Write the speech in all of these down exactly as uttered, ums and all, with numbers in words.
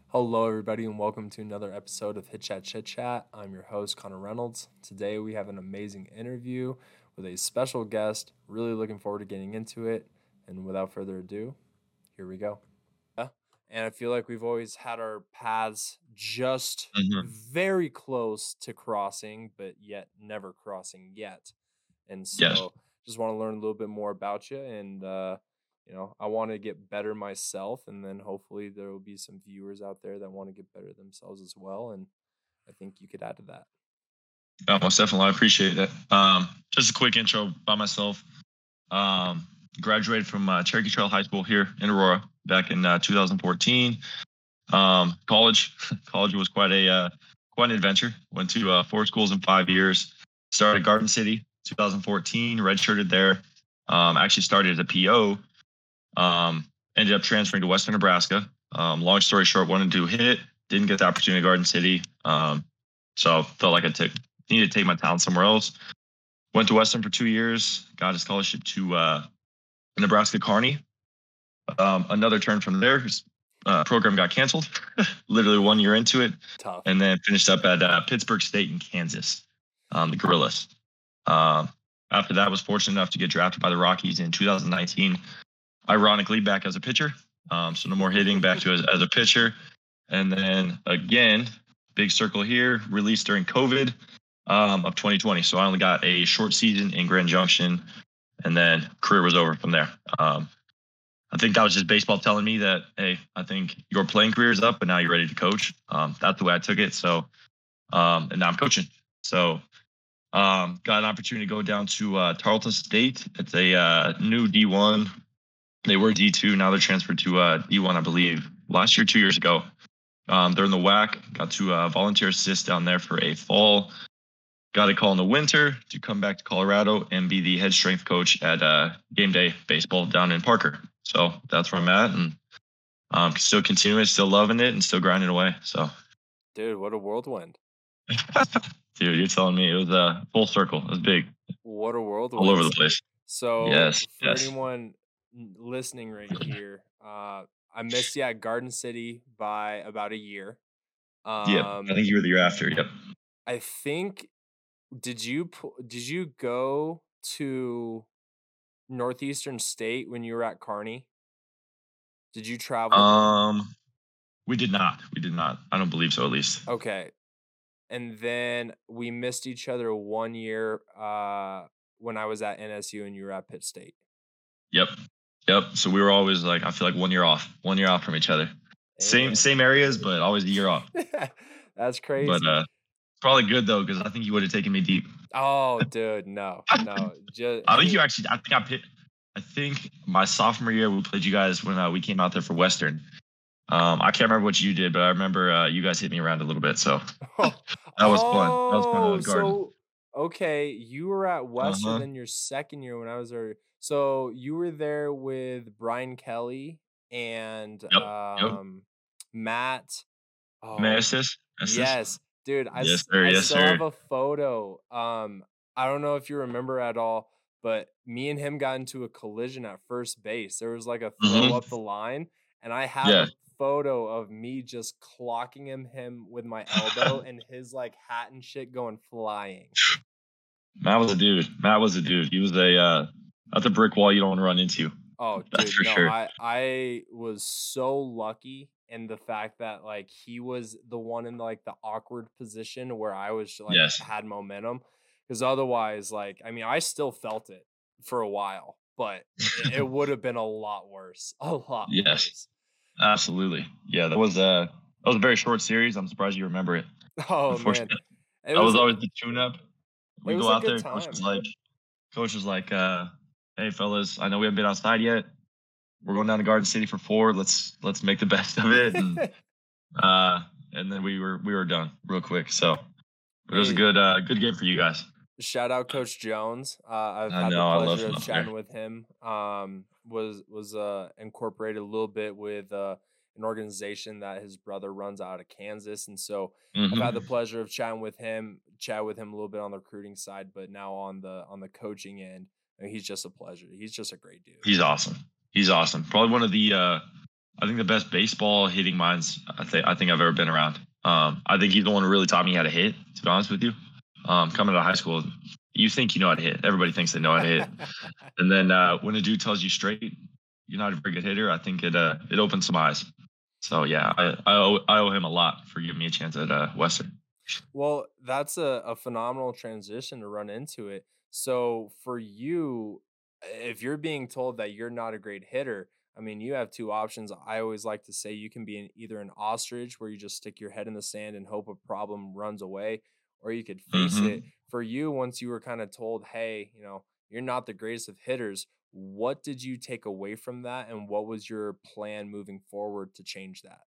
Hello, everybody, and welcome to another episode of Hit Chat Chit Chat. I'm your host, Connor Reynolds. Today, we have an amazing interview with a special guest. Really looking forward to getting into it. And without further ado, here we go. Yeah, And I feel like we've always had our paths just Mhm. very close to crossing, but yet never crossing yet. And Yes. so, just want to learn a little bit more about you and, uh, you know, I want to get better myself, and then hopefully there will be some viewers out there that want to get better themselves as well. And I think you could add to that. Yeah, most definitely. I appreciate it. Um, just a quick intro by myself. Um, graduated from uh, Cherokee Trail High School here in Aurora back in uh, two thousand fourteen. Um, college, college was quite a uh, quite an adventure. Went to uh, four schools in five years. Started Garden City, two thousand fourteen. Redshirted there. Um, actually started as a P O. Um, ended up transferring to Western Nebraska. Um, long story short, wanted to hit. Didn't get the opportunity at Garden City. Um, so felt like I took needed to take my talent somewhere else. Went to Western for two years. Got a scholarship to uh, Nebraska Kearney. Um, another turn from there. His uh, program got canceled. Literally one year into it, Tough. and then finished up at uh, Pittsburgh State in Kansas. Um, the Gorillas. Um, after that, was fortunate enough to get drafted by the Rockies in two thousand nineteen. Ironically, back as a pitcher. Um, so no more hitting, back to as, as a pitcher. And then again, big circle here, released during COVID um, of twenty twenty. So I only got a short season in Grand Junction, and then career was over from there. Um, I think that was just baseball telling me that, hey, I think your playing career is up, but now you're ready to coach. Um, that's the way I took it. So, um, and now I'm coaching. So, um, got an opportunity to go down to uh, Tarleton State. It's a uh, new D one. They were D two. Now they're transferred to uh, D one, I believe, last year, two years ago. Um, they're in the W A C. Got to uh, volunteer assist down there for a fall. Got a call in the winter to come back to Colorado and be the head strength coach at uh, Game Day Baseball down in Parker. So that's where I'm at, and um, still continuing, still loving it, and still grinding away. So, Dude, what a whirlwind. dude, you're telling me it was a uh, full circle. It was big. What a whirlwind. All over the place. So, yes, for yes. anyone listening right here, uh, I missed you at Garden City by about a year. Um, yeah, I think you were the year after. Yep. I think. Did you did you go to Northeastern State when you were at Kearney? Did you travel? Um, we did not. We did not. I don't believe so, at least. Okay. And then we missed each other one year uh, when I was at N S U and you were at Pitt State. Yep. Yep. So we were always like, I feel like one year off, one year off from each other. Amen. Same same areas, but always a year off. That's crazy. But uh, probably good though, because I think you would have taken me deep. Oh, dude, no, no. Just, I think you actually. I think I picked. I think my sophomore year we played you guys when uh, we came out there for Western. Um, I can't remember what you did, but I remember uh, you guys hit me around a little bit. So that was oh, fun. That was fun. Oh, so okay, you were at Western uh-huh. in your second year when I was there. So you were there with Brian Kelly and yep. um, yep. Matt. Oh, Massis? Yes, dude. I, yes, sir, I yes, still sir. have a photo. Um, I don't know if you remember at all, but me and him got into a collision at first base. There was like a throw mm-hmm. up the line, and I have yeah. a photo of me just clocking him him with my elbow and his like hat and shit going flying. Matt was a dude. Matt was a dude. He was a uh that's a brick wall you don't want to run into. Oh, that's dude, for no, sure. I I was so lucky in the fact that like he was the one in like the awkward position where I was like yes. had momentum, because otherwise, like, I mean, I still felt it for a while, but it, it would have been a lot worse. A lot yes. worse. Absolutely. Yeah, that was a that was a very short series. I'm surprised you remember it. Oh man, it that was, was always the tune-up. We go out there. Time, coach was man. like, coach was like, uh, "Hey fellas, I know we haven't been outside yet. We're going down to Garden City for four. Let's let's make the best of it." And uh, and then we were we were done real quick. So it was a good uh, good game for you guys. Shout out Coach Jones. Uh, I've I had know, the pleasure of chatting there. with him. Um, was was uh, incorporated a little bit with uh, an organization that his brother runs out of Kansas, and so mm-hmm. I've had the pleasure of chatting with him, chat with him a little bit on the recruiting side, but now on the on the coaching end, I mean, he's just a pleasure. He's just a great dude. He's awesome. He's awesome. Probably one of the. Uh, I think the best baseball hitting minds I think I think I've ever been around. Um, I think he's the one who really taught me how to hit. To be honest with you, um, coming out of high school, you think you know how to hit. Everybody thinks they know how to hit, and then uh, when a dude tells you straight, you're not a very good hitter. I think it uh, it opens some eyes. So yeah, I I owe, I owe him a lot for giving me a chance at uh, Western. Well, that's a, a phenomenal transition to run into it. So for you, if you're being told that you're not a great hitter, I mean, you have two options. I always like to say you can be an, either an ostrich where you just stick your head in the sand and hope a problem runs away, or you could face it. Hmm. For you, once you were kind of told, hey, you know, you're not the greatest of hitters, what did you take away from that? And what was your plan moving forward to change that?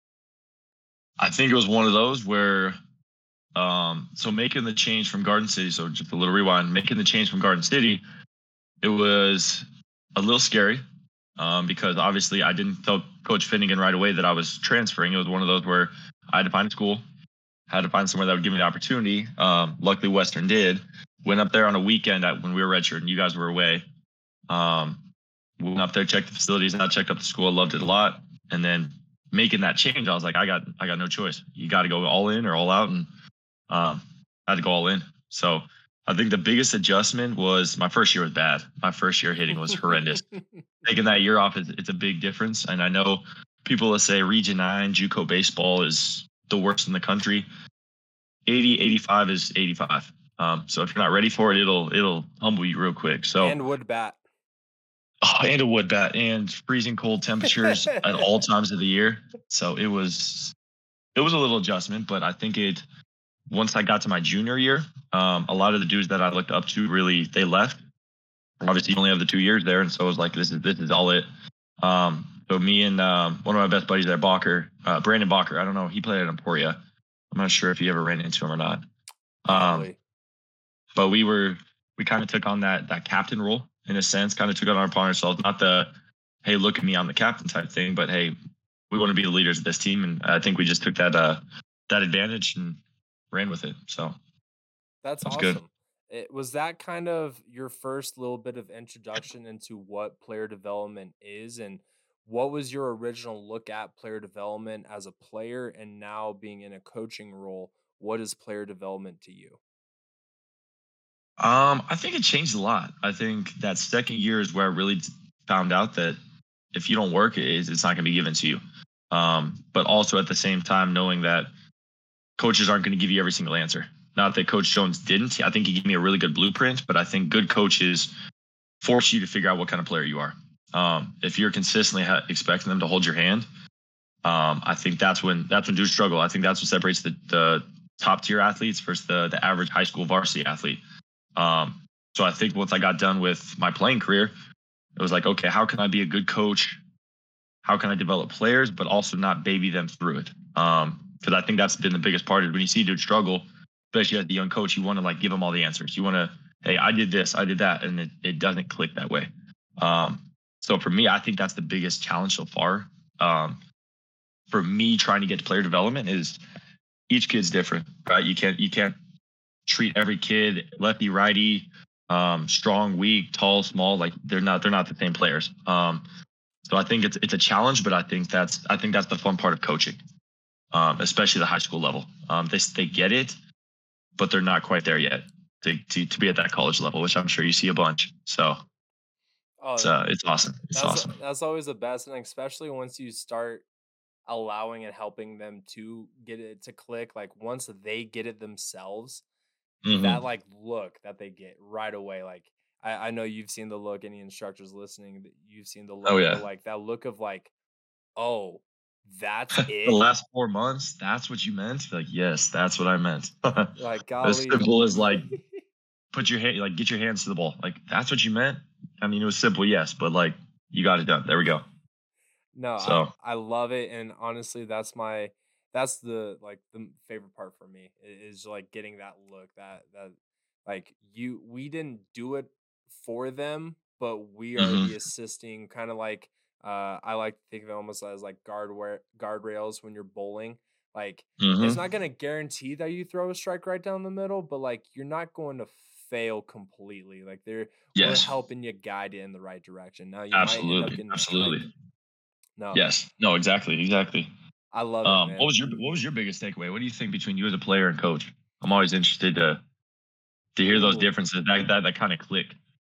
I think it was one of those where um, so making the change from Garden City. So just a little rewind, making the change from Garden City, it was a little scary um, because obviously I didn't tell Coach Finnegan right away that I was transferring. It was one of those where I had to find a school, had to find somewhere that would give me the opportunity. Um, luckily, Western did. Went up there on a weekend at, when we were redshirt and you guys were away. Um, went up there, checked the facilities, and I checked out the school. Loved it a lot. And then making that change, I was like, I got, I got no choice. You got to go all in or all out, and um, I had to go all in. So I think the biggest adjustment was my first year was bad. My first year hitting was horrendous. Taking that year off is it's a big difference. And I know people that say Region nine JUCO baseball is the worst in the country. eighty, eighty-five is eighty-five. Um, so if you're not ready for it, it'll it'll humble you real quick. So And would bat. oh, and a wood bat and freezing cold temperatures at all times of the year. So it was it was a little adjustment, but I think it once I got to my junior year, um, a lot of the dudes that I looked up to really they left. Obviously, you only have the two years there, and so I was like, this is this is all it. Um, so me and um, one of my best buddies there, Balker, uh, Brandon Balker. I don't know, he played at Emporia. I'm not sure if you ever ran into him or not. Um, Probably. but we were we kind of took on that that captain role in a sense, kind of took it on upon ourselves. Not the hey, look at me, I'm the captain type thing, but hey, we want to be the leaders of this team, and I think we just took that uh, that advantage and ran with it. So That's that's good. awesome. It, was that kind of your first little bit of introduction into what player development is, and what was your original look at player development as a player, and now being in a coaching role? What is player development to you? Um, I think it changed a lot. I think that second year is where I really found out that if you don't work, it's, it's not going to be given to you. Um, but also at the same time, knowing that coaches aren't going to give you every single answer. Not that Coach Jones didn't. I think he gave me a really good blueprint, but I think good coaches force you to figure out what kind of player you are. Um, if you're consistently ha- expecting them to hold your hand, um, I think that's when that's when dudes struggle. I think that's what separates the, the top tier athletes versus the the average high school varsity athlete. Um, so I think once I got done with my playing career, it was like, okay, how can I be a good coach? How can I develop players, but also not baby them through it? Um, because I think that's been the biggest part is when you see dudes struggle, especially as the young coach, you want to like give them all the answers. You want to, hey, I did this, I did that, and it, it doesn't click that way. Um, so for me, I think that's the biggest challenge so far. Um, for me, trying to get to player development is each kid's different, right? You can't you can't treat every kid lefty, righty, um, strong, weak, tall, small. Like they're not they're not the same players. Um, so I think it's it's a challenge, but I think that's I think that's the fun part of coaching, um, especially the high school level. Um, they they get it, but they're not quite there yet to, to to be at that college level, which I'm sure you see a bunch. So it's Oh, uh it's awesome. It's that's awesome. that's always the best, and especially once you start allowing and helping them to get it to click. Like once they get it themselves, that Hmm. like look that they get right away. Like I, I know you've seen the look, any instructors listening, that you've seen the Oh look, but yeah. like that look of like, oh, that's The it. last four months, that's what you meant? Like, yes, that's what I meant. Like As golly. simple as like put your hand like get your hands to the ball. Like that's what you meant. I mean, it was simple, yes, but like you got it done. There we go. No, I So I love it, and honestly, that's my that's the like the favorite part for me i- is like getting that look that that like you we didn't do it for them, but we are hmm the assisting kind of like uh I like to think of it almost as like guardware guardrails when you're bowling. Like it's hmm not gonna guarantee that you throw a strike right down the middle, but like you're not going to fail completely. Like they're we're yes, helping you guide it in the right direction. Now you might end up absolutely. getting a strike, Absolutely. No, Yes. No, exactly. Exactly. I love it, Um, what man. was your what was your biggest takeaway? What do you think between you as a player and coach? I'm always interested to to hear those Ooh, differences that that, that kind of click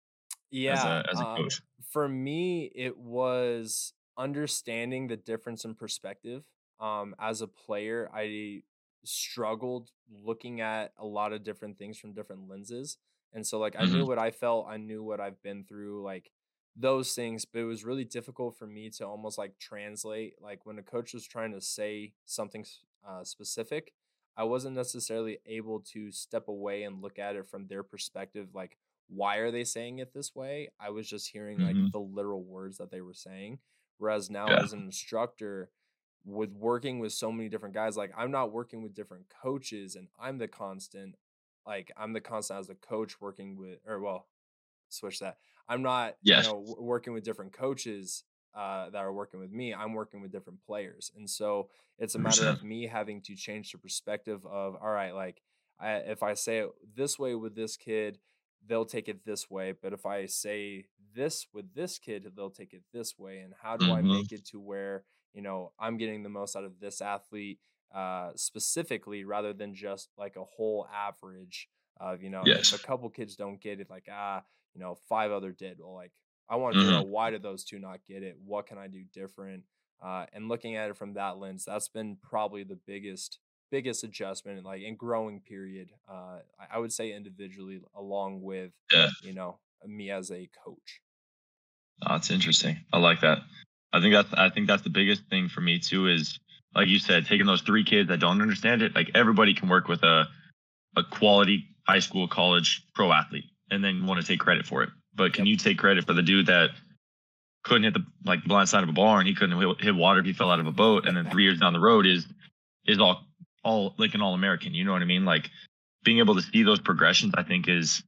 as yeah. a as a Uh, coach. for me, it was understanding the difference in perspective. Um, as a player, I struggled looking at a lot of different things from different lenses. And so, like, I knew Hmm. what I felt, I knew what I've been through, like those things, but it was really difficult for me to almost like translate. Like, when a coach was trying to say something s- uh, specific, I wasn't necessarily able to step away and look at it from their perspective. Like, why are they saying it this way? I was just hearing like Hmm. the literal words that they were saying. Whereas now, Yeah. as an instructor, with working with so many different guys, like I'm not working with different coaches and I'm the constant, like I'm the constant as a coach working with, or well, switch that. I'm not, you Yes. know, w- working with different coaches uh, that are working with me. I'm working with different players, and so it's a matter one hundred percent. of me having to change the perspective of, all right, like I, if I say it this way with this kid, they'll take it this way. But if I say this with this kid, they'll take it this way. And how do I Hmm. make it to where you know I'm getting the most out of this athlete uh, specifically, rather than just like a whole average of you know if a Yes. couple kids don't get it, like ah you know, five other did. Well, like I want to figure Hmm. out why did those two not get it? What can I do different? Uh, and looking at it from that lens, that's been probably the biggest biggest adjustment, like in growing period. Uh, I, I would say individually, along with Yeah. you know me as a coach. Oh, that's interesting. I like that. I think that's I think that's the biggest thing for me too is like you said, taking those three kids that don't understand it. Like everybody can work with a a quality high school, college pro athlete, and then want to take credit for it. But can Yep. you take credit for the dude that couldn't hit the like the blind side of a barn? He couldn't hit, hit water if he fell out of a boat, and then three years down the road is is all all like an all American. You know what I mean? Like being able to see those progressions, I think is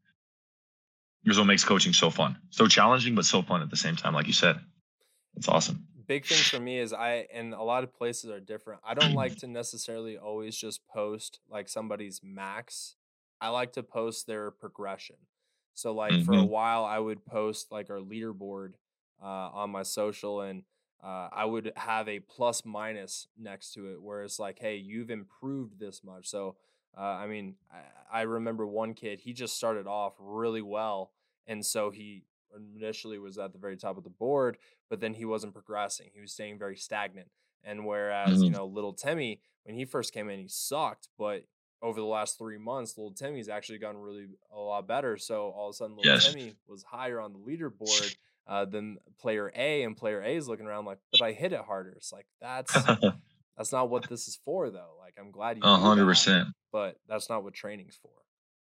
is what makes coaching so fun, so challenging, but so fun at the same time. Like you said, it's awesome. Big thing for me is I and a lot of places are different. I don't like to necessarily always just post like somebody's max. I like to post their progression. So like for a Hmm. while I would post like our leaderboard uh, on my social, and uh, I would have a plus minus next to it where it's like, hey, you've improved this much. So uh, I mean, I, I remember one kid, he just started off really well, and so he initially was at the very top of the board, but then he wasn't progressing. He was staying very stagnant. And whereas, you Hmm. know, little Timmy, when he first came in, he sucked, but over the last three months, little Timmy's actually gotten really a lot better. So all of a sudden, little Yes. Timmy was higher on the leaderboard uh, than player A, and player A is looking around like, but I hit it harder. It's like that's A that's not what this is for, though. Like I'm glad you do hundred that, percent. but that's not what training's for.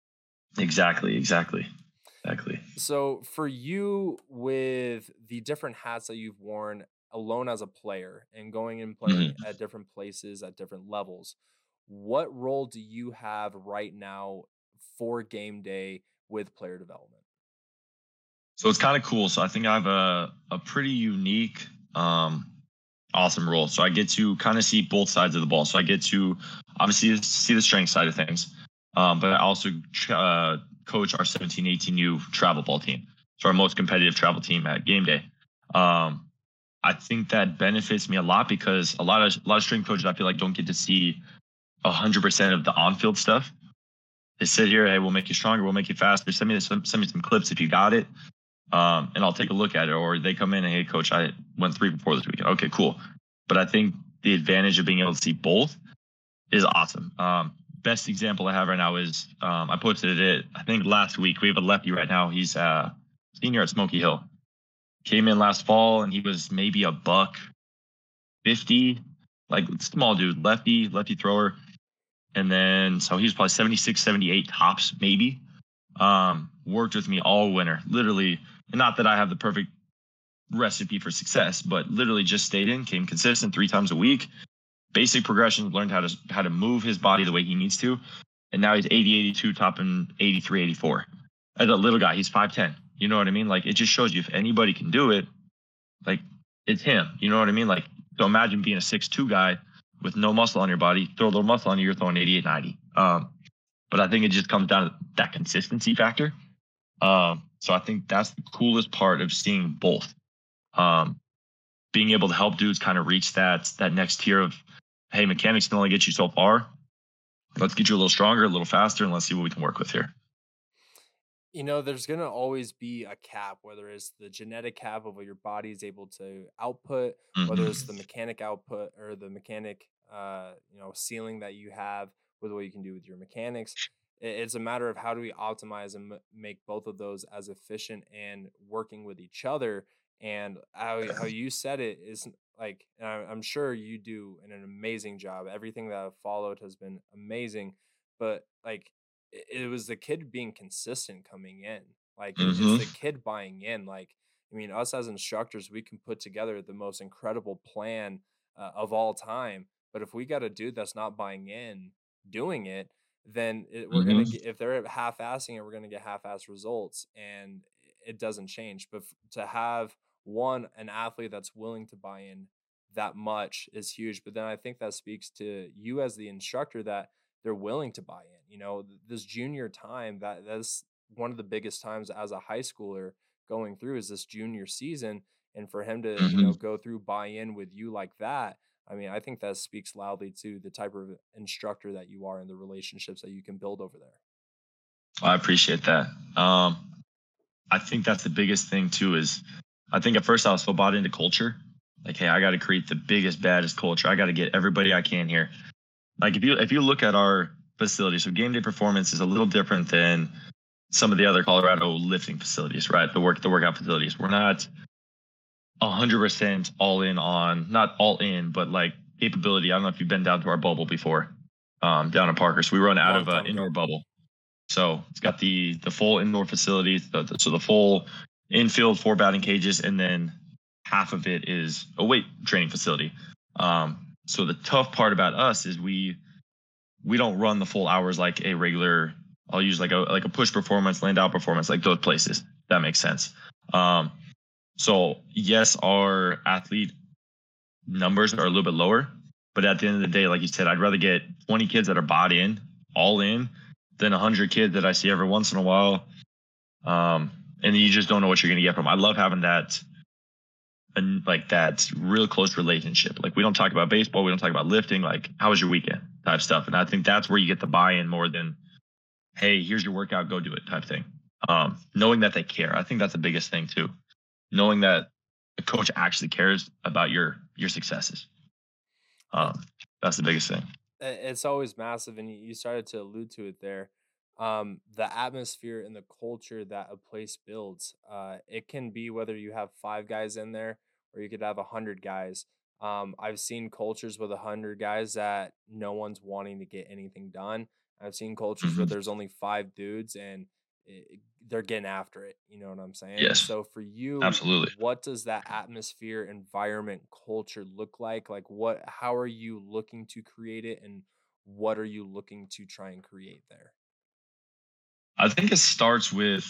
Exactly. Exactly. Exactly. So for you, with the different hats that you've worn alone as a player and going and playing Hmm. at different places at different levels, what role do you have right now for game day with player development? So it's kind of cool. So I think I have a a pretty unique, um, awesome role. So I get to kind of see both sides of the ball. So I get to obviously see the strength side of things, um, but I also uh, coach our seventeen eighteen U travel ball team. So our most competitive travel team at game day. Um, I think that benefits me a lot because a lot of a lot of strength coaches I feel like don't get to see a hundred percent of the on field stuff. They sit here, hey, we'll make you stronger, we'll make you faster. Send me some send me some clips if you got it, um, and I'll take a look at it. Or they come in and hey, coach, I went three before this weekend. Okay, cool. But I think the advantage of being able to see both is awesome. Um, best example I have right now is um, I posted it. I think last week we have a lefty right now. He's uh, senior at Smoky Hill. Came in last fall and he was maybe a buck fifty, like small dude, lefty, lefty thrower. And then so he was probably seventy six, seventy eight tops, maybe. Um, worked with me all winter, literally. And not that I have the perfect recipe for success, but literally just stayed in, came consistent three times a week. Basic progression, learned how to how to move his body the way he needs to. And now he's eighty, eighty-two, topping eighty-three, eighty-four. As a little guy, he's five ten. You know what I mean? Like it just shows you if anybody can do it, like it's him. You know what I mean? Like so imagine being a six two guy with no muscle on your body, throw a little muscle on you, you're throwing eighty-eight, ninety. Um, but I think it just comes down to that consistency factor. Um, so I think that's the coolest part of seeing both. Um, being able to help dudes kind of reach that that next tier of, hey, mechanics can only get you so far. Let's get you a little stronger, a little faster, and let's see what we can work with here. You know, there's going to always be a cap, whether it's the genetic cap of what your body is able to output, whether it's the Hmm. mechanic output or the mechanic, uh, you know, ceiling that you have with what you can do with your mechanics. I- It's a matter of how do we optimize and m- make both of those as efficient and working with each other. And how how you said it is like, and I- I'm sure you do an, an amazing job. Everything that I've followed has been amazing, but like it it was the kid being consistent coming in. Like it, it's Hmm. the kid buying in. Like I mean, us as instructors, we can put together the most incredible plan uh, of all time. But if we got a dude that's not buying in, doing it, then it, we're gonna Hmm. get if they're half-assing it, we're gonna get half-ass results, and it doesn't change. But f- to have one an athlete that's willing to buy in that much is huge. But then I think that speaks to you as the instructor that they're willing to buy in. You know, th- this junior time that that's one of the biggest times as a high schooler going through is this junior season, and for him to you Hmm. know go through buy in with you like that. I mean, I think that speaks loudly to the type of instructor that you are and the relationships that you can build over there. I appreciate that. Um, I think that's the biggest thing too. Is I think at first I was so bought into culture. Like, hey, I got to create the biggest, baddest culture. I got to get everybody I can here. Like if you if you look at our facility, so game day performance is a little different than some of the other Colorado lifting facilities, right? The work the workout facilities. We're not a hundred percent all in on not all in, but like capability. I don't know if you've been down to our bubble before, um, down in Parker. So we run out Long of an time indoor ago. bubble. So it's got the the full indoor facilities, the, the, so the full infield four batting cages, and then half of it is a weight training facility. Um, so the tough part about us is we we don't run the full hours like a regular. I'll use like a like a push performance, land out performance, like those places. That makes sense. Um, so yes, our athlete numbers are a little bit lower, but at the end of the day, like you said, I'd rather get twenty kids that are bought in, all in, than one hundred kids that I see every once in a while. Um, and you just don't know what you're going to get from 'em. I love having that and like that real close relationship. Like we don't talk about baseball, we don't talk about lifting. Like how was your weekend type stuff, and I think that's where you get the buy-in more than hey, here's your workout, go do it type thing. Um, knowing that they care, I think that's the biggest thing too. Knowing that the coach actually cares about your your successes. Uh, Um, that's the biggest thing. i- it's always massive, and you you started to allude to it there. Um the atmosphere and the culture that a place builds, uh it can be whether you have five guys in there or you could have a hundred guys. um I've seen cultures with a hundred guys that no one's wanting to get anything done. I've seen cultures where Hmm. there's only five dudes and it, they're getting after it, you know what I'm saying? And Yes, so for you, absolutely. what does that atmosphere, environment, culture look like? Like what how are you looking to create it, and what are you looking to try and create there? I think it starts with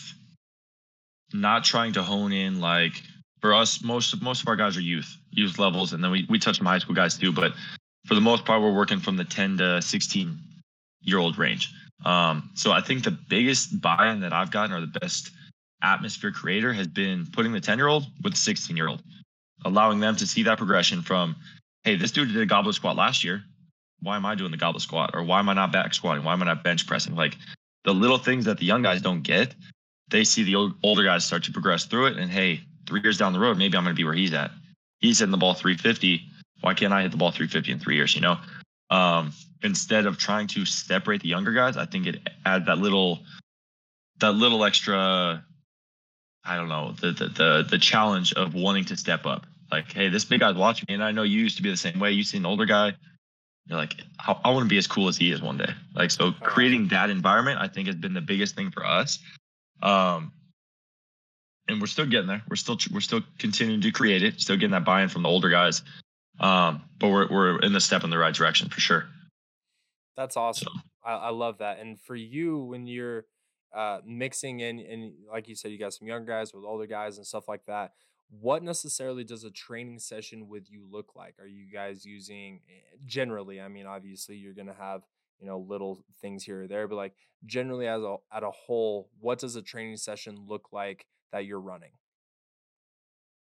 not trying to hone in like for us most most of our guys are youth youth levels, and then we, we touch some high school guys too, but for the most part we're working from the ten to sixteen year old range. Um, so I think the biggest buy-in that I've gotten or the best atmosphere creator has been putting the ten year old with the sixteen year old, allowing them to see that progression from, hey, this dude did a goblet squat last year, why am I doing the goblet squat, or why am I not back squatting, why am I not bench pressing, like the little things that the young guys don't get. They see the old, older guys start to progress through it, and hey, three years down the road, maybe I'm going to be where he's at. He's hitting the ball three fifty. Why can't I hit the ball three fifty in three years? You know, um, instead of trying to separate the younger guys, I think it adds that little that little extra. I don't know the the the, the challenge of wanting to step up. Like, hey, this big guy's watching me, and I know you used to be the same way. You see an older guy, you're like, I, I want to be as cool as he is one day. Like, so Oh yeah. creating that environment, I think, has been the biggest thing for us. Um, and we're still getting there. We're still we're still continuing to create it. Still getting that buy-in from the older guys. Um, but we're we're in the step in the right direction for sure. That's So awesome. I, I love that. And for you, when you're uh, mixing in, and like you said, you got some young guys with older guys and stuff like that. What necessarily does a training session with you look like? Are you guys using eh, generally? I mean, obviously, you're gonna have you know little things here or there, but like generally as a at a whole, what does a training session look like that you're running?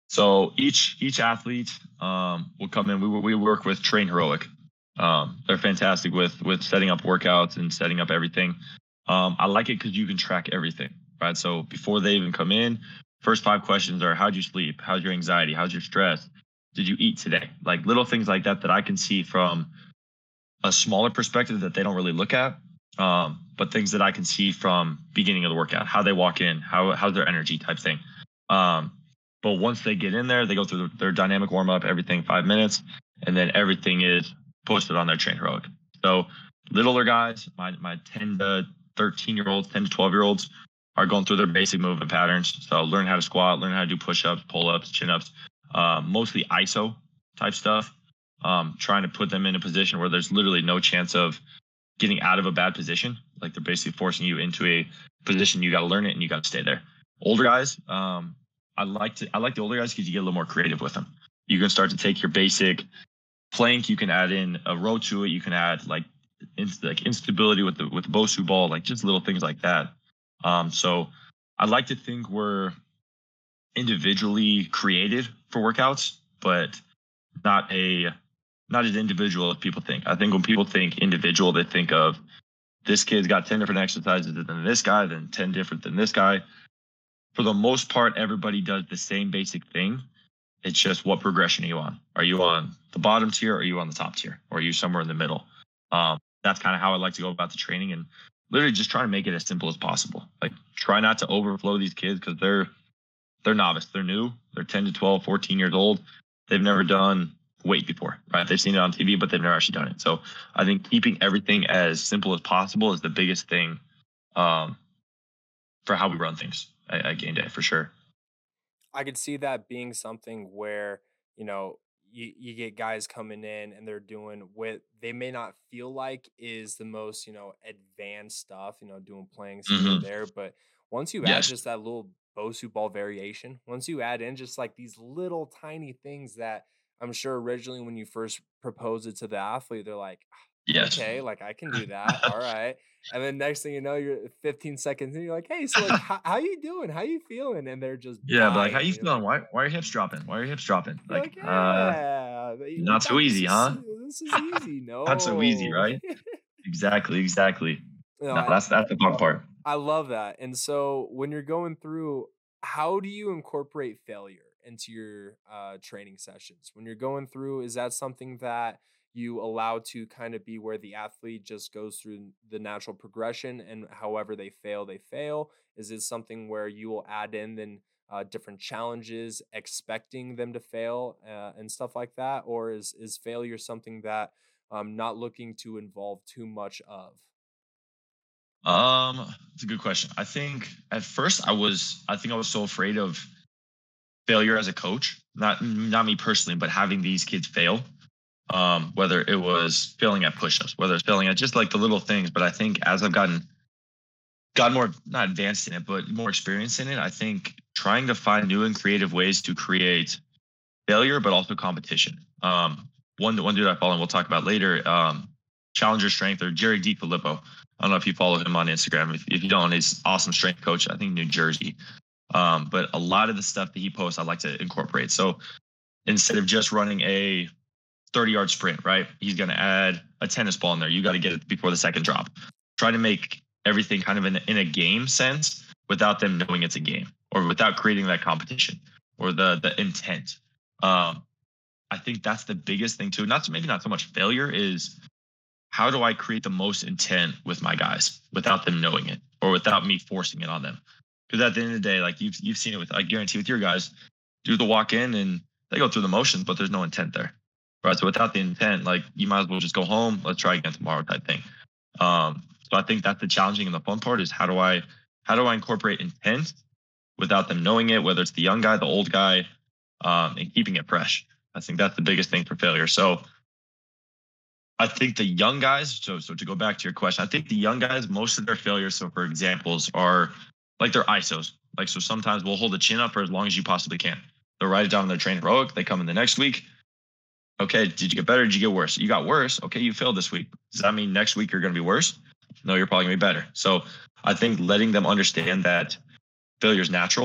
So each each athlete um, will come in. We we work with Train Heroic. Um, they're fantastic with with setting up workouts and setting up everything. Um, I like it because you can track everything, right? So before they even come in, first five questions are: how'd you sleep? How's your anxiety? How's your stress? Did you eat today? Like little things like that that I can see from a smaller perspective that they don't really look at. Um, but things that I can see from beginning of the workout, how they walk in, how how's their energy type thing. Um, but once they get in there, they go through their dynamic warm up, everything five minutes, and then everything is posted on their Train Heroic. So littler guys, my my ten to thirteen year olds, ten to twelve year olds are going through their basic movement patterns. So learn how to squat, learn how to do push ups, pull ups, chin ups, uh, mostly I S O type stuff. Um, trying to put them in a position where there's literally no chance of getting out of a bad position. Like they're basically forcing you into a position. You got to learn it and you got to stay there. Older guys, um, I like to I like the older guys because you get a little more creative with them. You can start to take your basic plank. You can add in a row to it. You can add like inst- like instability with the with the Bosu ball, like just little things like that. Um, so I like to think we're individually created for workouts, but not a not as individual as people think. I think when people think individual, they think of this kid's got ten different exercises than this guy, then ten different than this guy. For the most part, everybody does the same basic thing. It's just what progression are you on? Are you on the bottom tier or are you on the top tier? Or are you somewhere in the middle? Um, that's kind of how I like to go about the training and literally just try to make it as simple as possible. Like try not to overflow these kids because they're they're novice. They're new. They're ten to twelve, fourteen years old. They've never done weight before, right? They've seen it on T V, but they've never actually done it. So I think keeping everything as simple as possible is the biggest thing um, for how we run things at, at Game Day, for sure. I could see that being something where, you know, you, you get guys coming in and they're doing what they may not feel like is the most, you know, advanced stuff, you know, doing planks here or Mm-hmm. there. But once you add Yes. just that little Bosu ball variation, once you add in just like these little tiny things that I'm sure originally when you first proposed it to the athlete, they're like, Yes. okay, like I can do that. All right. And then next thing you know, you're fifteen seconds and you're like, hey, so like, how, how you doing? How you feeling? And they're just Yeah, but like, how dying. you And you're like, feeling? Why why are your hips dropping? Why are your hips dropping? you're Like, like, uh, yeah, we we not so thought this easy, is huh? this is easy. Not so easy, No. right? Exactly, exactly. No, No, I that's that's the fun part. I love that. And so when you're going through, how do you incorporate failure into your uh, training sessions? When you're going through, is that something that you allow to kind of be where the athlete just goes through the natural progression and however they fail, they fail? Is it something where you will add in then uh, different challenges, expecting them to fail uh, and stuff like that? Or is, is failure something that I'm not looking to involve too much of? Um, it's a good question. I think at first I was I think I was so afraid of failure as a coach, not not me personally, but having these kids fail. Um, whether it was failing at push-ups, whether it's failing at just like the little things. But I think as I've gotten gotten more not advanced in it, but more experience in it, I think trying to find new and creative ways to create failure, but also competition. Um, one one dude I follow, and we'll talk about later, um, Challenger Strength or Jerry DiFilippo. I don't know if you follow him on Instagram. If, if you don't, he's awesome strength coach. I think New Jersey. Um, but a lot of the stuff that he posts, I like to incorporate. So instead of just running a thirty yard sprint, right? He's going to add a tennis ball in there. You got to get it before the second drop. Try to make everything kind of in, in a game sense without them knowing it's a game or without creating that competition or the the intent. Um, I think that's the biggest thing too. Not maybe not so much failure is how do I create the most intent with my guys without them knowing it or without me forcing it on them? Because at the end of the day, like you've you've seen it with, I guarantee with your guys, do the walk in and they go through the motions, but there's no intent there. Right. So without the intent, like you might as well just go home. Let's try again tomorrow type thing. Um, so I think that's the challenging and the fun part is how do I how do I incorporate intent without them knowing it, whether it's the young guy, the old guy, um, and keeping it fresh. I think that's the biggest thing for failure. So I think the young guys, so so to go back to your question, I think the young guys, most of their failures, so for examples, are like their I S Os. Like so sometimes we'll hold the chin up for as long as you possibly can. They'll write it down in their Train Heroic. They come in the next week. Okay, did you get better? Did you get worse? You got worse. Okay, you failed this week. Does that mean next week you're going to be worse? No, you're probably going to be better. So I think letting them understand that failure is natural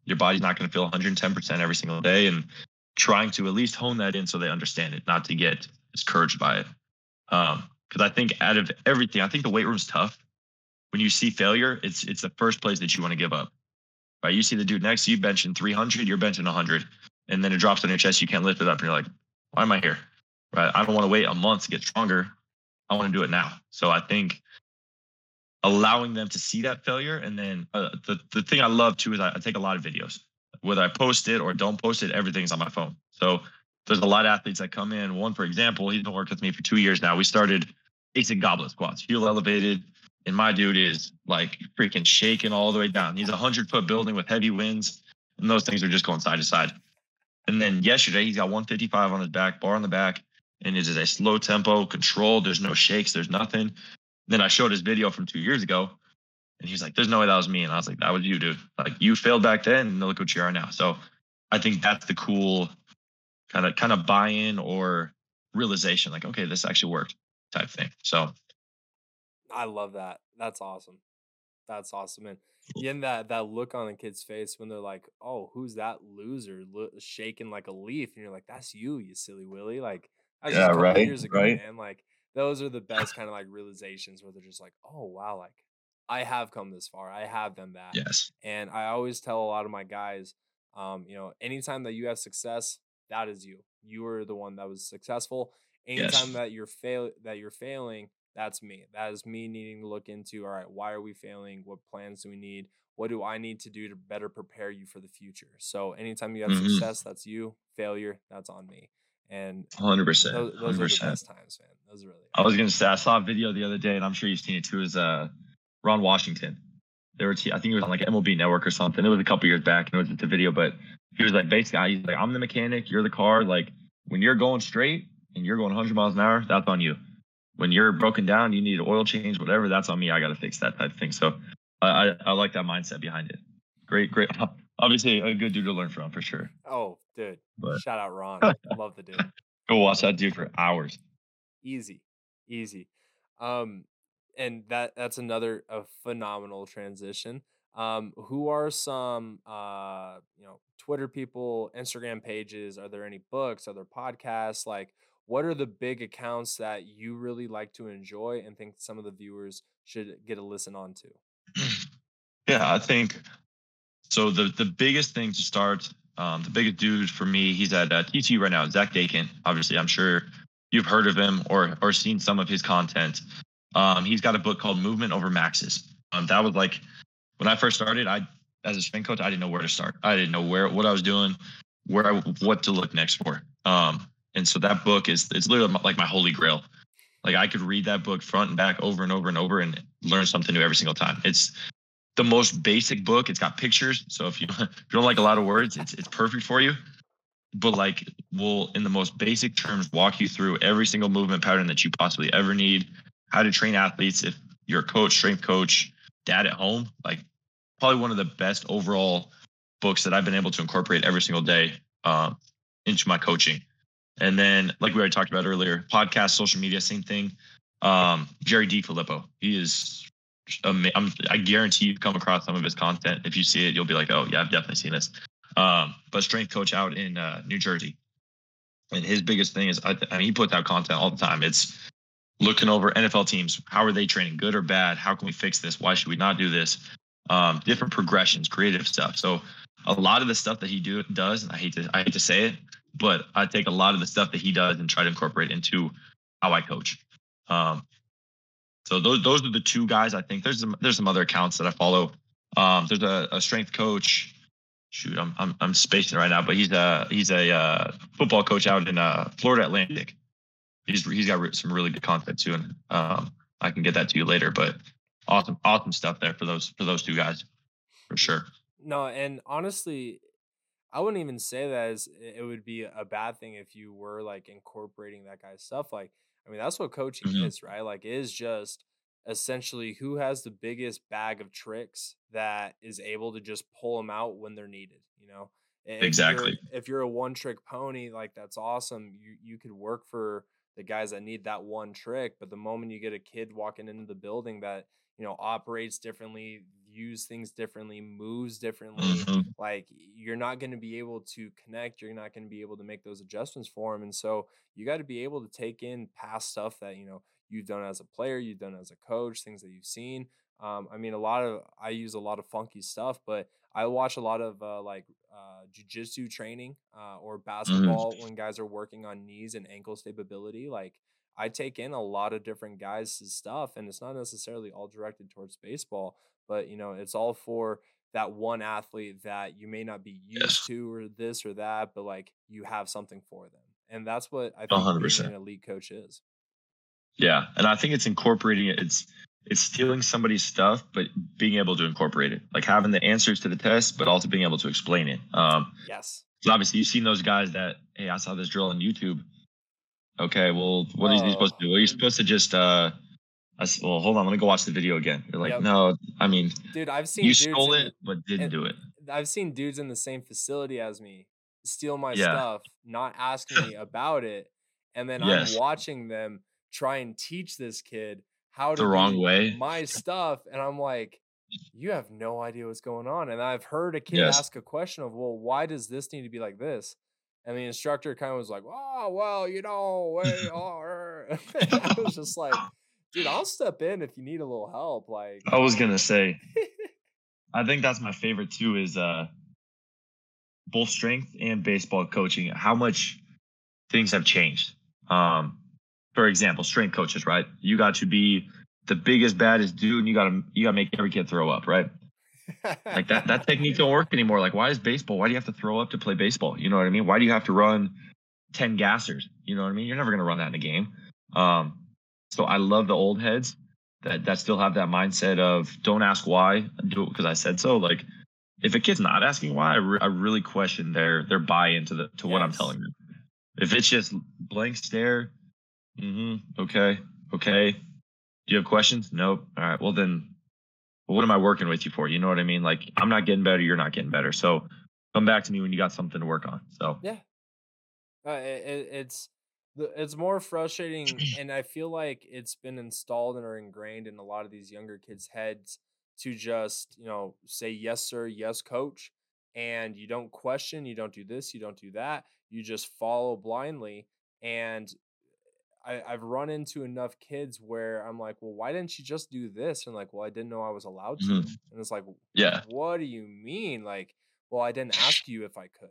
Your body's not going to feel one hundred ten percent every single day, and trying to at least hone that in so they understand it, not to get discouraged by it. Um, because I think out of everything, I think the weight room's tough. When you see failure, it's it's the first place that you want to give up. Right? You see the dude next to you benching three hundred, you're benching one hundred, and then it drops on your chest, you can't lift it up, and you're like, why am I here? Right? I don't want to wait a month to get stronger. I want to do it now. So I think allowing them to see that failure, and then uh, the the thing I love too is I, I take a lot of videos. Whether I post it or don't post it, everything's on my phone. So there's a lot of athletes that come in. One, for example, he's been working with me for two years now. We started basic goblet squats, heel elevated, and my dude is like freaking shaking all the way down. He's a hundred foot building with heavy winds, and those things are just going side to side. And then yesterday, he's got one fifty-five on his back, bar on the back, and it is a slow tempo, controlled. There's no shakes, there's nothing. Then I showed his video from two years ago, and he's like, there's no way that was me. And I was like, that was you, dude. Like, you failed back then, and look what you are now. So I think that's the cool kind of kind of buy-in or realization, like, okay, this actually worked type thing. So I love that. That's awesome. That's awesome. And getting that that look on a kid's face when they're like, "Oh, who's that loser lo- shaking like a leaf?" And you're like, "That's you, you silly Willy." Like that's just yeah, a couple right, years ago, right. man. Like those are the best kind of like realizations where they're just like, "Oh, wow, like I have come this far. I have done that." Yes. And I always tell a lot of my guys, um, you know, anytime that you have success, that is you. You were the one that was successful. Anytime Yes. that you're fail that you're failing, that's me. That is me needing to look into, all right, why are we failing? What plans do we need? What do I need to do to better prepare you for the future? So anytime you have Mm-hmm. success, that's you. Failure, that's on me. And one hundred percent. those those are the one hundred percent. best times, man. Those really I are. was gonna say I saw a video the other day, and I'm sure you've seen it too. Is uh Ron Washington? They were, t- I think it was on like M L B Network or something. It was a couple years back, and it was just a video. But he was like, basically, he's like, I'm the mechanic, you're the car. Like when you're going straight and you're going one hundred miles an hour, that's on you. When you're broken down, you need an oil change, whatever. That's on me. I got to fix that type of thing. So I, I I like that mindset behind it. Great, great. Obviously, a good dude to learn from for sure. Oh, dude. But Shout out Ron. Love the dude. go watch that dude for hours. Easy. Easy. Um, and that that's another a phenomenal transition. Um, who are some uh, you know, Twitter people, Instagram pages? Are there any books? Are there podcasts? Like, what are the big accounts that you really like to enjoy and think some of the viewers should get a listen on to? Yeah, I think so. The the biggest thing to start, um, the biggest dude for me, he's at uh, T C U right now, Zach Dakin. Obviously, I'm sure you've heard of him or or seen some of his content. Um, he's got a book called Movement Over Maxes. Um, that was like when I first started. I as a strength coach, I didn't know where to start. I didn't know where what I was doing, where I, what to look next for. Um, and so that book is it's literally like my holy grail. Like I could read that book front and back over and over and over and learn something new every single time. It's the most basic book. It's got pictures. So if you, if you don't like a lot of words, it's it's perfect for you. But like we'll in the most basic terms walk you through every single movement pattern that you possibly ever need, how to train athletes if you're a coach, strength coach, dad at home. Like probably one of the best overall books that I've been able to incorporate every single day um, into my coaching. And then, like we already talked about earlier, podcast, social media, same thing. Um, Jerry DiFilippo, he is, ama- I'm, I guarantee you've come across some of his content. If you see it, you'll be like, oh, yeah, I've definitely seen this. Um, but strength coach out in uh, New Jersey. And his biggest thing is, I, I mean, he puts out content all the time. It's looking over N F L teams. How are they training, good or bad? How can we fix this? Why should we not do this? Um, different progressions, creative stuff. So a lot of the stuff that he do does, and I hate to I hate to say it, but I take a lot of the stuff that he does and try to incorporate into how I coach. Um, so those those are the two guys I think. There's some there's some other accounts that I follow. Um, there's a, a strength coach. Shoot, I'm I'm I'm spacing right now, but he's a he's a uh, football coach out in uh, Florida Atlantic. He's he's got some really good content too, and um, I can get that to you later. But awesome awesome stuff there for those for those two guys for sure. No, and honestly, I wouldn't even say that as it would be a bad thing if you were like incorporating that guy's stuff. Like, I mean, that's what coaching Mm-hmm. is, right? Like, it is just essentially who has the biggest bag of tricks that is able to just pull them out when they're needed. You know, if you're Exactly. if you're a one trick pony, like that's awesome. You you could work for the guys that need that one trick, but the moment you get a kid walking into the building that you know operates differently, views things differently, moves differently. Hmm. Like you're not going to be able to connect. You're not going to be able to make those adjustments for him. And so you got to be able to take in past stuff that, you know, you've done as a player, you've done as a coach, things that you've seen. Um, I mean, a lot of, I use a lot of funky stuff, but I watch a lot of uh, like uh, jujitsu training uh, or Hmm. basketball when guys are working on knees and ankle stability. Like I take in a lot of different guys' stuff, and it's not necessarily all directed towards baseball, but you know, it's all for that one athlete that you may not be used Yes, to or this or that, but like you have something for them. And that's what I think being an one hundred percent. elite coach is. Yeah, and I think it's incorporating it. It's it's stealing somebody's stuff, but being able to incorporate it, like having the answers to the test, but also being able to explain it. Um, Yes. 'cause obviously you've seen those guys that, hey, I saw this drill on YouTube. Okay, well, what are you supposed Oh, to do? Well, you're supposed to just, uh, I s- well, hold on, let me go watch the video again. You're like, yep. no, I mean, Dude, I've you seen dudes stole in the it, but didn't and do it. I've seen dudes in the same facility as me steal my Yeah. stuff, not ask me about it, and then I'm Yes. watching them try and teach this kid how The to wrong do way. my stuff, and I'm like, "You have no idea what's going on." And I've heard a kid Yes. ask a question of, "Well, why does this need to be like this?" And the instructor kind of was like, "Oh, well, you know, we are." I was just like, "Dude, I'll step in if you need a little help." Like, I was gonna say, I think that's my favorite too, is uh both strength and baseball coaching, how much things have changed. Um, for example, strength coaches, right? You got to be the biggest, baddest dude, and you gotta you gotta make every kid throw up, right? Like that that technique don't work anymore. Like, why is baseball? Why do you have to throw up to play baseball? You know what I mean? Why do you have to run ten gassers? You know what I mean? You're never gonna run that in a game. Um, so I love the old heads that that still have that mindset of don't ask why, do it because I said so. Like if a kid's not asking why, I, re- I really question their their buy into the to what I'm Yes. telling them. If it's just blank stare, mm-hmm, okay, okay. Do you have questions? Nope. All right. Well then, well, what am I working with you for? You know what I mean? Like I'm not getting better, you're not getting better. So come back to me when you got something to work on. So Yeah. Uh, it, it, it's the it's more frustrating, and I feel like it's been installed and or ingrained in a lot of these younger kids' heads to just you know say yes sir, yes coach, and you don't question, you don't do this, you don't do that, you just follow blindly. And I, I've run into enough kids where I'm like, well, why didn't you just do this? And like, well, I didn't know I was allowed to. mhm, And it's like, yeah, what do you mean? Like, well, I didn't ask you if I could.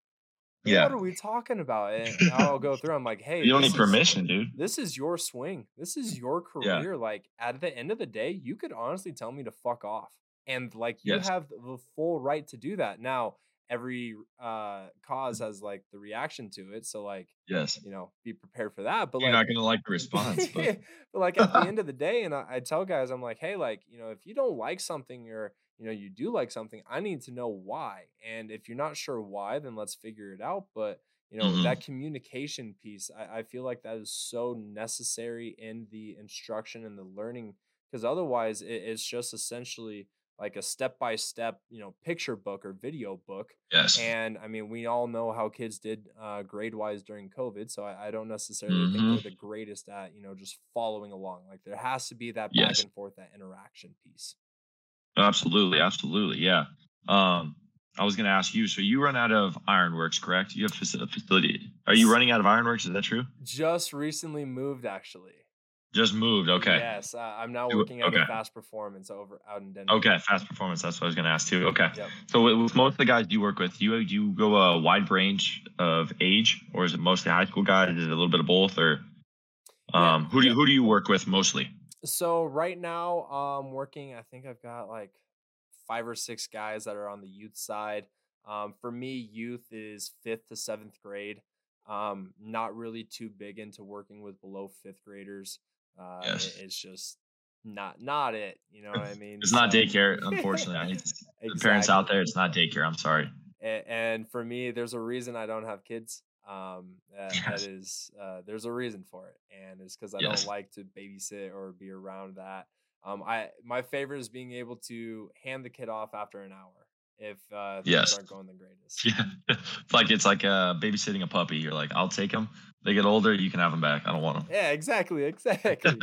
What yeah. are we talking about? And I'll go through. I'm like, hey, You don't need this is permission, dude. this is your swing. This is your Yeah. career. Like at the end of the day, you could honestly tell me to fuck off. And like you Yes. have the full right to do that. Now, every uh cause has like the reaction to it. So like, Yes. you know, be prepared for that. But You're like not gonna like the response, but but like at the end of the day, and I, I tell guys, I'm like, hey, like, you know, if you don't like something or you know you do like something, I need to know why. And if you're not sure why, then let's figure it out. But you know, mhm, that communication piece, I, I feel like that is so necessary in the instruction and the learning, because otherwise it, it's just essentially like a step by step, you know, picture book or video book. yes. And I mean, we all know how kids did uh, grade wise during COVID. So I, I don't necessarily think Mhm. they're the greatest at, you know, just following along. Like there has to be that back Yes. and forth, that interaction piece. Absolutely, absolutely, yeah. Um, I was gonna ask you, so you run out of Ironworks, correct? You have faci- a facility. Are you S- running out of Ironworks? Is that true? Just recently moved, actually. Just moved. Okay. Yes, uh, I'm now Do- working out of Okay. Fast Performance over out in Denver. Okay. Fast performance. That's what I was gonna ask too. Okay. Yep. So with, with most of the guys you work with, you you go a wide range of age, or is it mostly high school guys? Is it a little bit of both, or Yeah, um, who do yeah. you who do you work with mostly? So right now, um, working, I think I've got like five or six guys that are on the youth side. Um, for me, youth is fifth to seventh grade. Um, not really too big into working with below fifth graders. Uh, it, Yes. it's just not not it. You know what I mean? It's not So daycare, unfortunately. I hate to, s- the parents out exactly. there. It's not daycare. I'm sorry. A- and for me, there's a reason I don't have kids. Um, that, that Yes. is, uh, there's a reason for it, and it's because I don't Yes. like to babysit or be around that. Um, I my favorite is being able to hand the kid off after an hour if uh, things Yes. aren't going the greatest. Yeah. It's like it's like uh, babysitting a puppy. You're like, I'll take him. They get older, you can have them back. I don't want Yeah, exactly, exactly. them.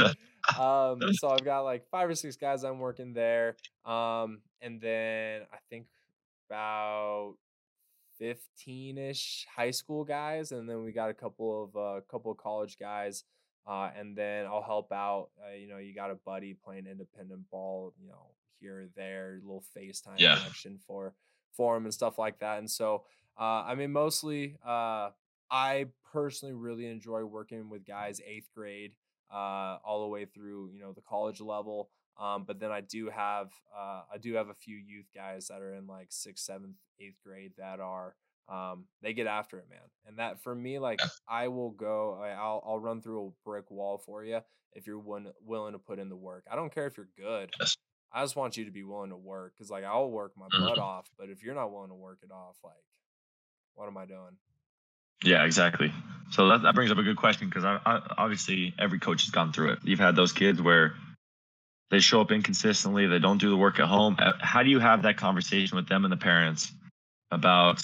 um, so I've got like five or six guys I'm working there. Um, and then I think about fifteen-ish high school guys, and then we got a couple of uh, couple of college guys. Uh, and then I'll help out. Uh, you know, you got a buddy playing independent ball, you know, here or there, a little FaceTime Yeah. action for for him and stuff like that. And so, uh, I mean, mostly, uh, I personally really enjoy working with guys eighth grade, uh, all the way through, you know, the college level. Um, but then I do have uh, I do have a few youth guys that are in like sixth, seventh, eighth grade that are um, they get after it, man. And that for me, like Yeah. I will go, I- I'll I'll run through a brick wall for you if you're win- willing to put in the work. I don't care if you're good. Yes. I just want you to be willing to work because like I'll work my butt Mhm. off, but if you're not willing to work it off, like what am I doing? Yeah, exactly. So that, that brings up a good question because I, I, obviously every coach has gone through it. You've had those kids where they show up inconsistently, they don't do the work at home. Uh, How do you have that conversation with them and the parents about,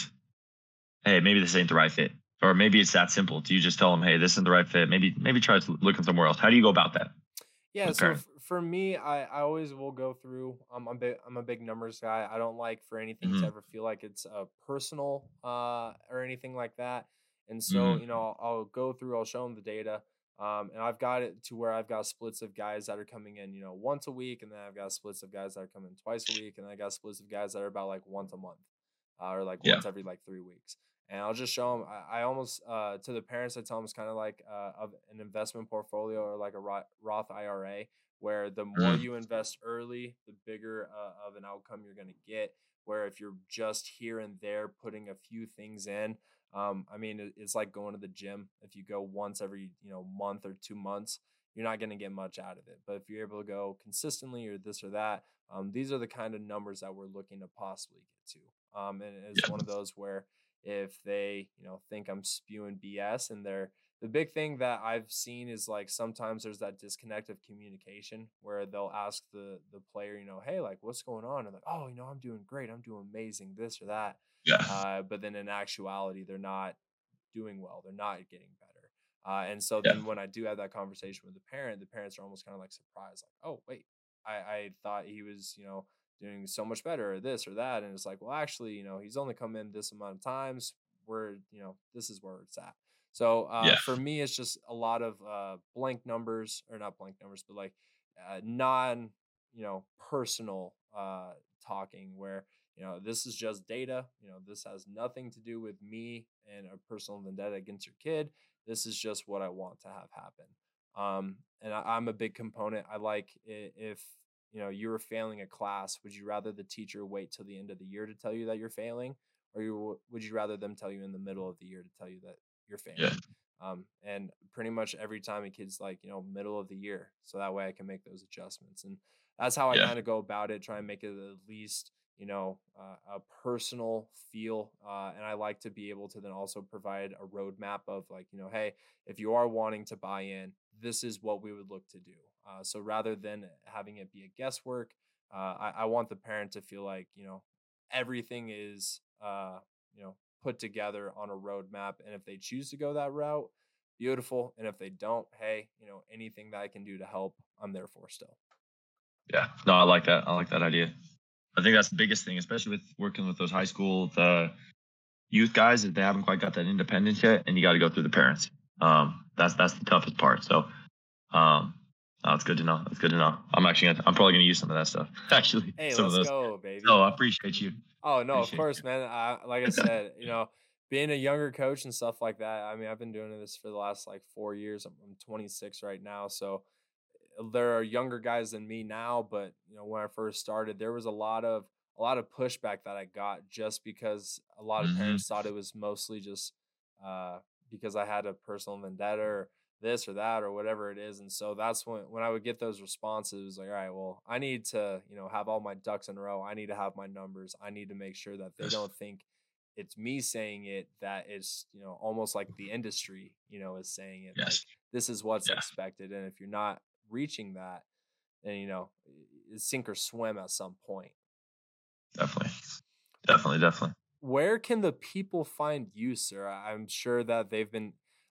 hey, maybe this ain't the right fit, or maybe it's that simple? Do you just tell them, hey, this isn't the right fit? Maybe maybe try to looking somewhere else. How do you go about that Yeah, with so parents? f- for me, I, I always will go through. Um, I'm a big I'm a big numbers guy. I don't like for anything to Hmm. ever feel like it's uh, personal uh, or anything like that. And so, Hmm. you know, I'll, I'll go through. I'll show them the data, um, and I've got it to where I've got splits of guys that are coming in, you know, once a week, and then I've got splits of guys that are coming twice a week, and then I got splits of guys that are about like once a month, uh, or like Yeah. once every like three weeks. And I'll just show them. I, I almost uh, to the parents, I tell them it's kind of like uh, of an investment portfolio or like a Ro- Roth I R A where the more Hmm. you invest early, the bigger uh, of an outcome you're going to get. Where if you're just here and there putting a few things in, um, I mean, it, it's like going to the gym. If you go once every you know month or two months, you're not going to get much out of it. But if you're able to go consistently or this or that, um, these are the kind of numbers that we're looking to possibly get to. Um, and it's Yeah. one of those where if they you know think I'm spewing B S and they're the big thing that I've seen is like sometimes there's that disconnect of communication where they'll ask the the player, you know, hey, like what's going on? And like, oh, you know, I'm doing great, I'm doing amazing, this or that. Yeah. Uh, but then in actuality, they're not doing well, they're not getting better. Uh, and so Yeah. then when I do have that conversation with the parent, the parents are almost kind of like surprised, like, oh, wait, I, I thought he was, you know, doing so much better or this or that. And it's like, well, actually, you know, he's only come in this amount of times where, you know, this is where it's at. So uh, Yeah. for me, it's just a lot of uh, blank numbers, or not blank numbers, but like uh, non, you know, personal uh, talking where, you know, this is just data. You know, this has nothing to do with me and a personal vendetta against your kid. This is just what I want to have happen. Um, and I, I'm a big component. I like i- if, you know, you were failing a class, would you rather the teacher wait till the end of the year to tell you that you're failing? Or you, would you rather them tell you in the middle of the year to tell you that you're Yeah. failing? Um, and pretty much every time a kid's like, you know, middle of the year. So that way I can make those adjustments. And that's how I Yeah. kind of go about it, try and make it at least, you know, uh, a personal feel. Uh, and I like to be able to then also provide a roadmap of like, you know, hey, if you are wanting to buy in, this is what we would look to do. Uh, so rather than having it be a guesswork, uh, I, I want the parent to feel like, you know, everything is, uh, you know, put together on a roadmap. And if they choose to go that route, beautiful. And if they don't, hey, you know, anything that I can do to help, I'm there for still. Yeah. No, I like that. I like that idea. I think that's the biggest thing, especially with working with those high school, the youth guys, that they haven't quite got that independence yet, and you got to go through the parents. Um, that's that's the toughest part. So, um, no, it's good to know. It's good to know. I'm actually, gonna, I'm probably gonna use some of that stuff. Actually, Hey, some of let's those. go, baby. So I appreciate you. Oh no, of Appreciate course, man. I, like I you. said, you know, being a younger coach and stuff like that. I mean, I've been doing this for the last like four years. I'm, I'm twenty-six right now, so there are younger guys than me now. But you know, when I first started, there was a lot of a lot of pushback that I got just because a lot of Hmm. parents thought it was mostly just uh, because I had a personal vendetta or this or that or whatever it is. And so that's when when I would get those responses, it was like, all right, well, I need to, you know, have all my ducks in a row. I need to have my numbers. I need to make sure that they Yes. don't think it's me saying it, that is, you know, almost like the industry, you know, is saying it. Like Yes. this is what's Yeah. expected. And if you're not reaching that, then you know, it's sink or swim at some point. Definitely. Definitely. Definitely. Where can the people find you, sir? I- I'm sure that they've been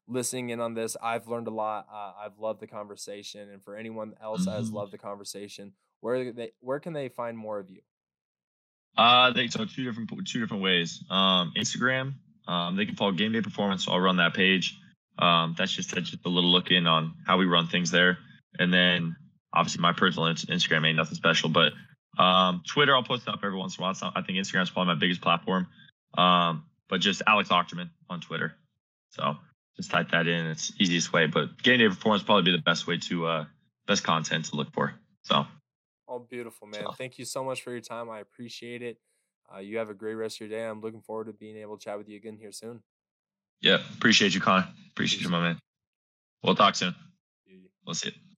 listening in on this. I've learned a lot. Uh, I've loved the conversation, and for anyone else that has Mhm. loved the conversation, where they where can they find more of you? Uh, they so two different two different ways. Um, Instagram, um, they can follow Game Day Performance. So I'll run that page. Um, that's just that's just a little look in on how we run things there. And then obviously my personal ins- Instagram ain't nothing special, but um, Twitter I'll post up every once in a while. It's not- I think Instagram's probably my biggest platform. Um, but just Alex Ochterman on Twitter. So just type that in. It's the easiest way. But Game Day Performance probably be the best way to uh best content to look for. So Oh, beautiful, man. so Thank you so much for your time. I appreciate it. Uh, you have a great rest of your day. I'm looking forward to being able to chat with you again here soon. yeah, appreciate you, Connor. Appreciate you, Appreciate my man. We'll talk soon. you. We'll see you.